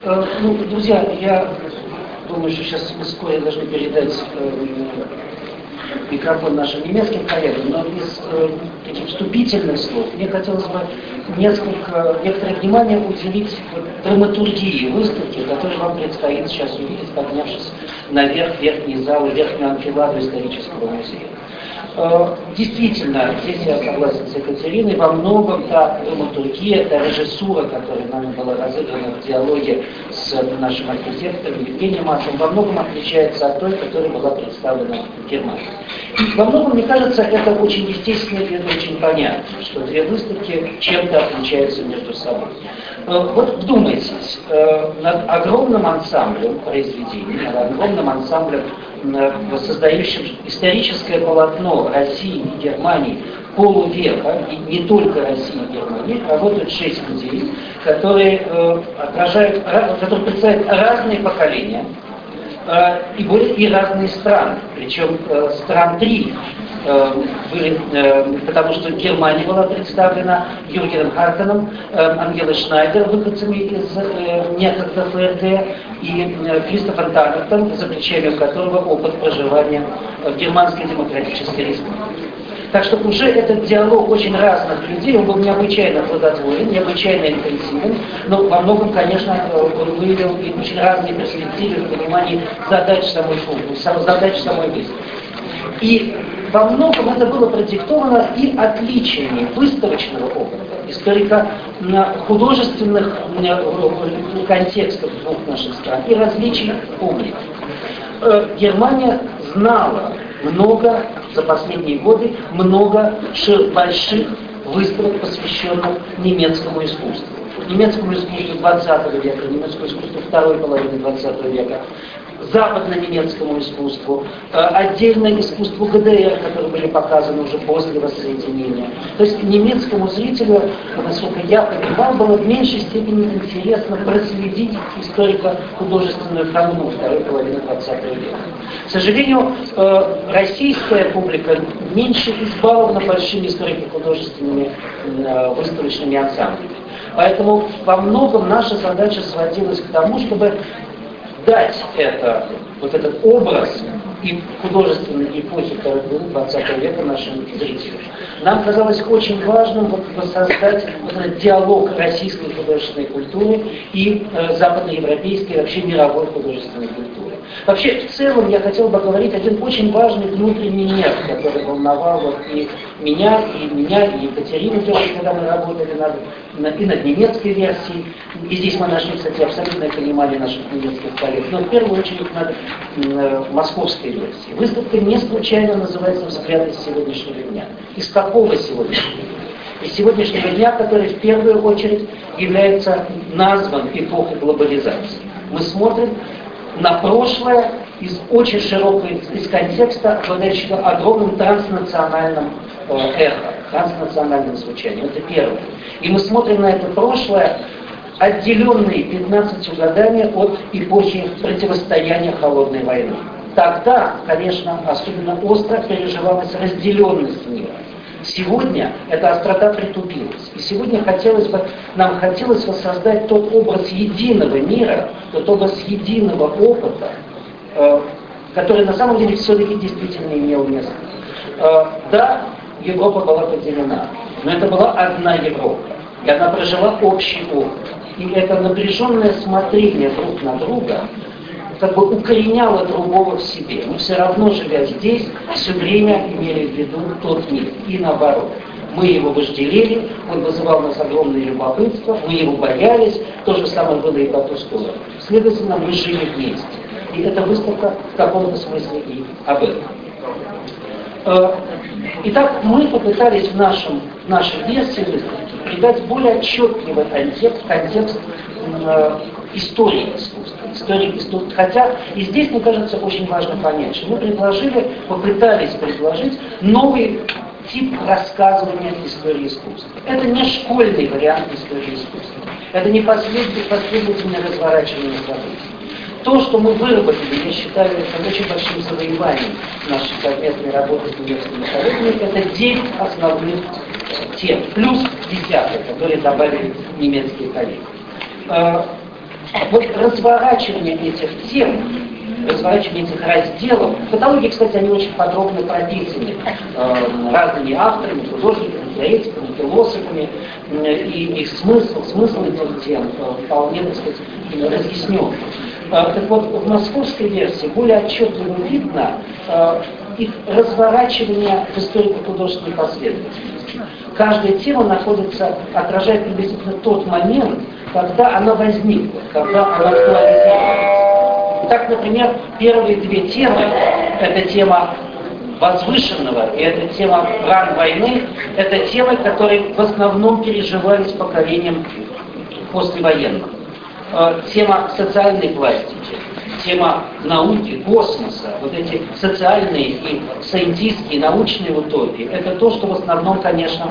Ну, друзья, я думаю, что сейчас мы вскоре должны передать микрофон нашим немецким коллегам, но из таких вступительных слов мне хотелось бы некоторое внимание уделить драматургии выставки, которую вам предстоит сейчас увидеть, поднявшись наверх, в верхний зал, верхнюю анфиладу исторического музея. Действительно, здесь я согласен с Екатериной, во многом та драматургия, та режиссура, которая нами была разыграна в диалоге с нашим архитектором Евгением Массом, во многом отличается от той, которая была представлена в Германии. И во многом, мне кажется, это очень естественно и это очень понятно, что две выставки чем-то отличаются между собой. Вот вдумайтесь, над огромным ансамблем произведений, над огромным ансамблем, создающим историческое полотно России и Германии полувека, и не только России и Германии, работают 6 людей, которые представляют разные поколения и разные страны, причем стран 3. Потому что Германия была представлена Юргеном Хартеном, Ангелой Шнайдер, выходцами из некогда ФРГ, и Кристофом Таннертом, за плечами которого опыт проживания в Германской Демократической Республике. Так что уже этот диалог очень разных людей, он был необычайно плодотворен, необычайно интенсивен, но во многом, конечно, он выявил и очень разные перспективы в понимании задач самой выставки. И во многом это было продиктовано и отличиями выставочного опыта, историко-художественных контекстов двух наших стран и различий публик. Германия знала за последние годы много больших выставок, посвященных немецкому искусству. Немецкому искусству 20 века, немецкому искусству второй половины 20 века, западно-немецкому искусству, отдельное искусству ГДР, которые были показаны уже после воссоединения. То есть немецкому зрителю, насколько я понимал, было в меньшей степени интересно проследить историко-художественную канву второй половины 20 века. К сожалению, российская публика меньше избалована большими историко-художественными выставочными ансамблями. Поэтому во многом наша задача сводилась к тому, чтобы дать этот образ и художественной эпохи второй половины 20 века нашим зрителям. Нам казалось очень важным воссоздать этот диалог российской художественной культуры и западноевропейской, вообще мировой художественной культуры. Вообще, в целом, я хотел бы говорить один очень важный внутренний нерв, который волновал и меня, и Екатерину, когда мы работали и над немецкой версией. И здесь мы нашли, кстати, абсолютное понимание наших немецких коллег. Но в первую очередь над московской версией. Выставка не случайно называется «Взгляд из сегодняшнего дня». Из какого сегодняшнего дня? Из сегодняшнего дня, который в первую очередь является назван эпохой глобализации. Мы смотрим на прошлое из очень широкого, из контекста, обладающего огромным транснациональным эхо, транснациональным звучанием. Это первое. И мы смотрим на это прошлое, отделенные 15 годами от эпохи противостояния холодной войны. Тогда, конечно, особенно остро переживалась разделенность мира. Сегодня эта острота притупилась. И сегодня нам хотелось воссоздать тот образ единого мира, тот образ единого опыта, который на самом деле все-таки действительно имел место. Да, Европа была поделена, но это была одна Европа. И она прожила общий опыт. И это напряженное смотрение друг на друга как бы укореняло другого в себе. Мы все равно, живя здесь, все время имели в виду тот мир. И наоборот. Мы его вожделели, он вызывал у нас огромное любопытство, мы его боялись, то же самое было и по ту сторону. Следовательно, мы жили вместе. И эта выставка в каком-то смысле и об этом. Итак, мы попытались в нашей версии выставки придать более отчетливый контекст истории искусства. Хотя и здесь, мне кажется, очень важно понять, что мы попытались предложить новый тип рассказывания истории искусства. Это не школьный вариант истории искусства. Это не последовательное разворачивание событий. То, что мы выработали, я считаю, это очень большим завоеванием нашей совместной работы с немецкими коллегами, это 9 основных тем, плюс 10, которые добавили немецкие коллеги. Вот разворачивание этих тем, разворачивание этих разделов, в каталоге, кстати, они очень подробно прописаны разными авторами, художниками, теоретиками, философами, и их смысл этих тем вполне, так сказать, разъяснен. Так вот, в московской версии более отчетливо видно их разворачивание в историко-художественной последовательности. Каждая тема отражает приблизительно тот момент, когда она возникла, когда она актуализировалась. Так, например, первые две темы, это тема возвышенного и это тема ран войны, это темы, которые в основном переживались поколением послевоенным. Тема социальной пластики, тема науки, космоса, вот эти социальные и сайентистские, научные утопии, это то, что в основном, конечно,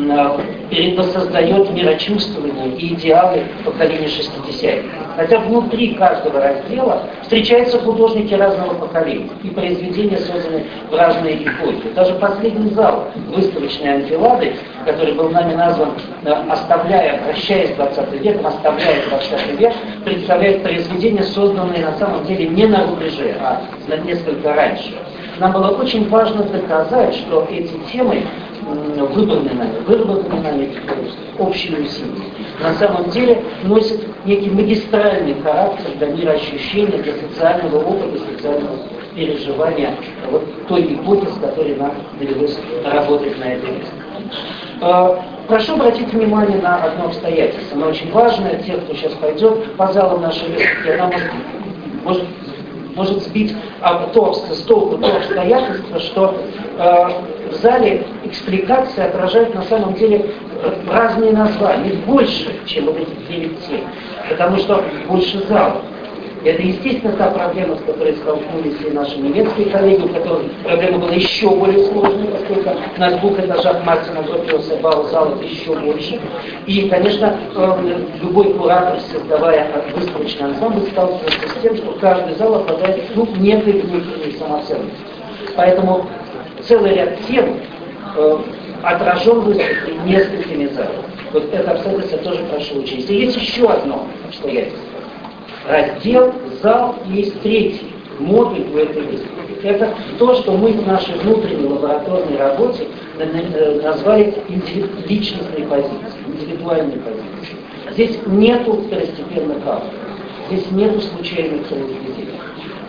воссоздает мирочувствование и идеалы поколения 60-х. Хотя внутри каждого раздела встречаются художники разного поколения и произведения, созданные в разные эпохи. Даже последний зал выставочной анфилады, который был нами назван «Прощаясь с 20 веком», «Оставляя 20 век», представляет произведения, созданные на самом деле не на рубеже, а несколько раньше. Нам было очень важно доказать, что эти темы, выработанные нами общими усилиями, на самом деле носят некий магистральный характер для мироощущения, для социального опыта, социального переживания вот той эпохи, с которой нам довелось работать на этой выставке. Прошу обратить внимание на одно обстоятельство, оно очень важное. Те, кто сейчас пойдет по залу нашей выставки, она может сбить с толку то обстоятельство, что в зале экспликация отражает на самом деле разные названия, больше, чем вот эти 9 тем, потому что больше залов. Это, естественно, та проблема, с которой столкнулись и наши немецкие коллеги, у которых проблема была еще более сложной, поскольку на 2 этажах Мартина Гропиуса залов еще больше. И, конечно, любой куратор, создавая выставочный ансамбль, сталкивается с тем, что каждый зал обладает некой внутренней самоценностью. Поэтому целый ряд тем отражен в выставке несколькими залами. Вот это обстоятельство тоже прошу учесть. И есть еще одно обстоятельство. Раздел «Зал» есть третий модуль в этой выставке. Это то, что мы в нашей внутренней лабораторной работе назвали личностной позицией, индивидуальной позицией. Здесь нету второстепенных авторов, здесь нету случайных произведений.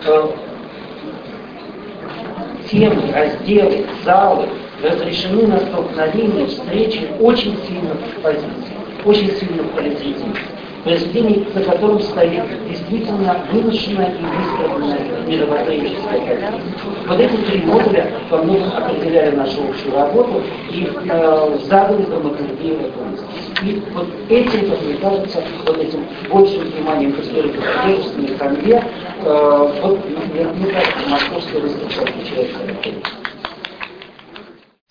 Темы, разделы, залы разрешены на столкновение, встречи очень сильных позиций, очень сильных произведений. Произведений, за которым стоит действительно вымышленная и выстроенная мировоззренческая картина. Вот эти 3 модуля во многом определяли нашу общую работу и задали драматургию этого. И вот этим, как мне кажется, вот этим большим вниманием к историко-художественной канве, мне кажется, московская выставка отличается.